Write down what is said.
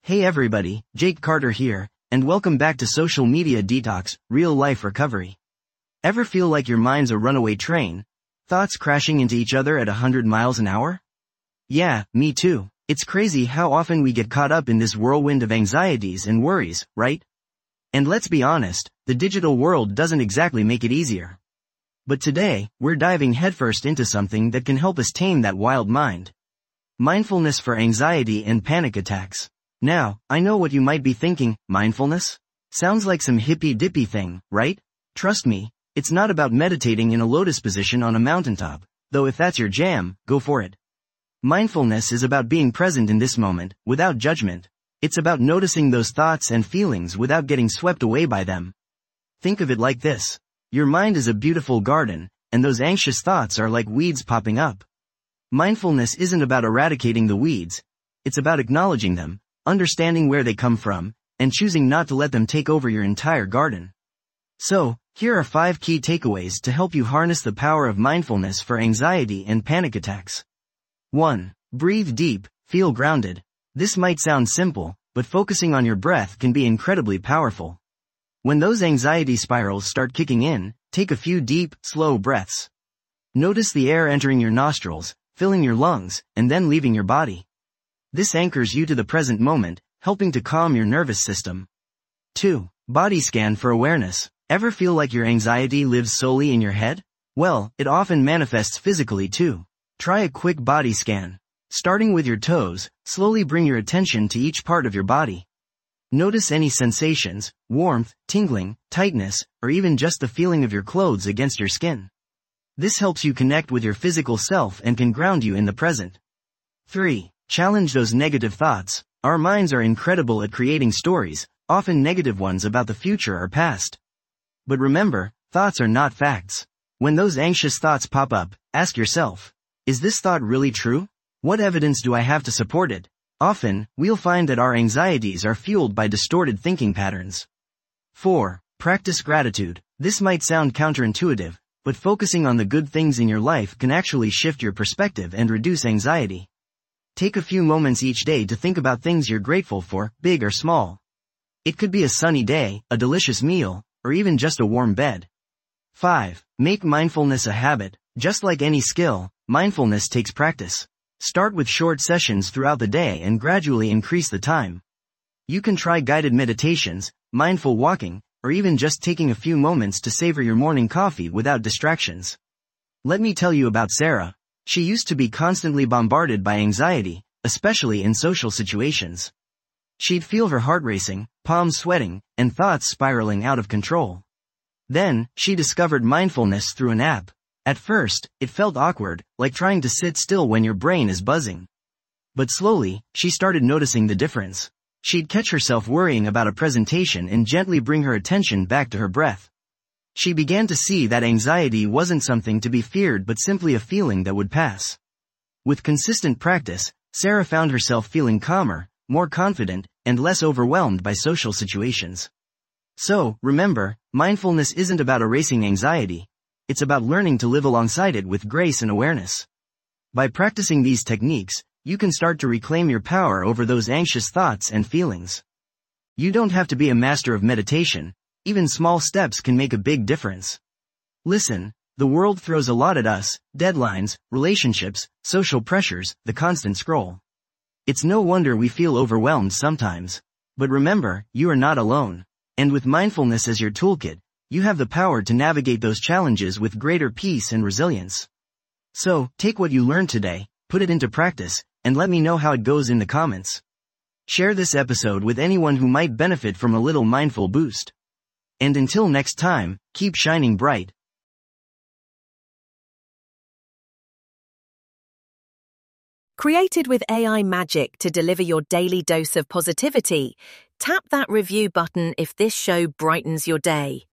Hey everybody, Jake Carter here, and welcome back to Social Media Detox, Real Life Recovery. Ever feel like your mind's a runaway train? Thoughts crashing into each other at 100 miles an hour? Yeah, me too. It's crazy how often we get caught up in this whirlwind of anxieties and worries, right? And let's be honest, the digital world doesn't exactly make it easier. But today, we're diving headfirst into something that can help us tame that wild mind. Mindfulness for anxiety and panic attacks. Now, I know what you might be thinking, mindfulness? Sounds like some hippy-dippy thing, right? Trust me, it's not about meditating in a lotus position on a mountaintop, though if that's your jam, go for it. Mindfulness is about being present in this moment, without judgment. It's about noticing those thoughts and feelings without getting swept away by them. Think of it like this. Your mind is a beautiful garden, and those anxious thoughts are like weeds popping up. Mindfulness isn't about eradicating the weeds, it's about acknowledging them, understanding where they come from, and choosing not to let them take over your entire garden. So, here are 5 key takeaways to help you harness the power of mindfulness for anxiety and panic attacks. 1. Breathe deep, feel grounded. This might sound simple, but focusing on your breath can be incredibly powerful. When those anxiety spirals start kicking in, take a few deep, slow breaths. Notice the air entering your nostrils, filling your lungs, and then leaving your body. This anchors you to the present moment, helping to calm your nervous system. 2. Body scan for awareness. Ever feel like your anxiety lives solely in your head? Well, it often manifests physically too. Try a quick body scan. Starting with your toes, slowly bring your attention to each part of your body. Notice any sensations, warmth, tingling, tightness, or even just the feeling of your clothes against your skin. This helps you connect with your physical self and can ground you in the present. 3. Challenge those negative thoughts. Our minds are incredible at creating stories, often negative ones about the future or past. But remember, thoughts are not facts. When those anxious thoughts pop up, ask yourself, is this thought really true? What evidence do I have to support it? Often, we'll find that our anxieties are fueled by distorted thinking patterns. 4. Practice gratitude. This might sound counterintuitive, but focusing on the good things in your life can actually shift your perspective and reduce anxiety. Take a few moments each day to think about things you're grateful for, big or small. It could be a sunny day, a delicious meal, or even just a warm bed. 5. Make mindfulness a habit. Just like any skill, mindfulness takes practice. Start with short sessions throughout the day and gradually increase the time. You can try guided meditations, mindful walking, or even just taking a few moments to savor your morning coffee without distractions. Let me tell you about Sarah. She used to be constantly bombarded by anxiety, especially in social situations. She'd feel her heart racing, palms sweating, and thoughts spiraling out of control. Then, she discovered mindfulness through an app. At first, it felt awkward, like trying to sit still when your brain is buzzing. But slowly, she started noticing the difference. She'd catch herself worrying about a presentation and gently bring her attention back to her breath. She began to see that anxiety wasn't something to be feared but simply a feeling that would pass. With consistent practice, Sarah found herself feeling calmer, more confident, and less overwhelmed by social situations. So, remember, mindfulness isn't about erasing anxiety. It's about learning to live alongside it with grace and awareness. By practicing these techniques, you can start to reclaim your power over those anxious thoughts and feelings. You don't have to be a master of meditation. Even small steps can make a big difference. Listen, the world throws a lot at us: deadlines, relationships, social pressures, the constant scroll. It's no wonder we feel overwhelmed sometimes. But remember, you are not alone. And with mindfulness as your toolkit, you have the power to navigate those challenges with greater peace and resilience. So, take what you learned today, put it into practice, and let me know how it goes in the comments. Share this episode with anyone who might benefit from a little mindful boost. And until next time, keep shining bright. Created with AI magic to deliver your daily dose of positivity, tap that review button if this show brightens your day.